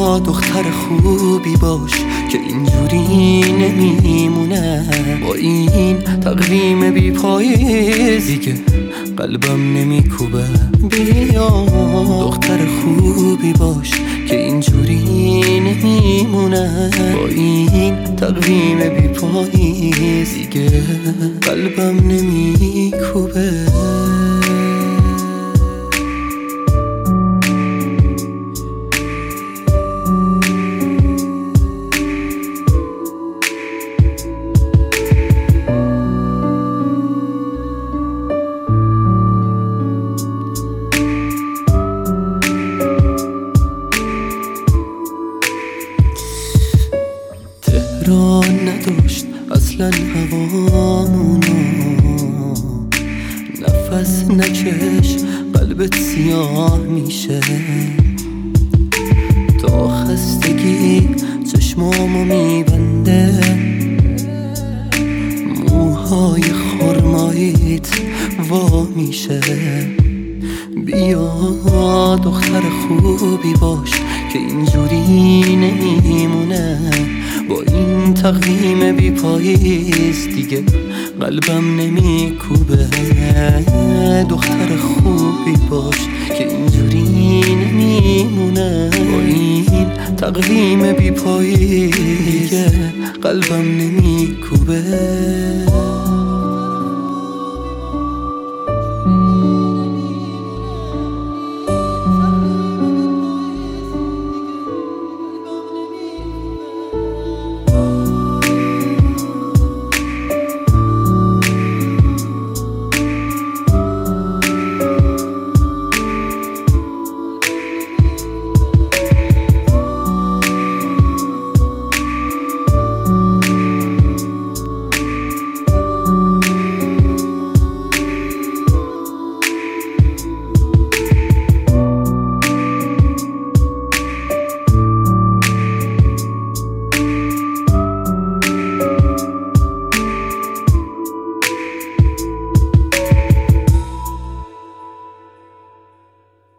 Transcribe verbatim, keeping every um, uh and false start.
بیا دختر خوبی باش که اینجوری نمیمونه. با این تقویم بی پاییز دیگه قلبم نمیکوبه. بیا دختر خوبی باش که اینجوری نمیمونه. با این تقویم بی پاییز دیگه قلبم نمیکوبه. تهران نداشت اصلا هوامونو، نفس نکش قلبت سیاه میشه. تا خستگی چشمامو میبنده، موهای خرماییت وا میشه. بیا دختر خوبی باش که اینجوری نمیمونه. با این تقویم بی پاییز دیگه قلبم نمیکوبه. دختر خوبی باش که اینجوری نمیمونه. با این تقویم بی پاییز دیگه قلبم نمیکوبه.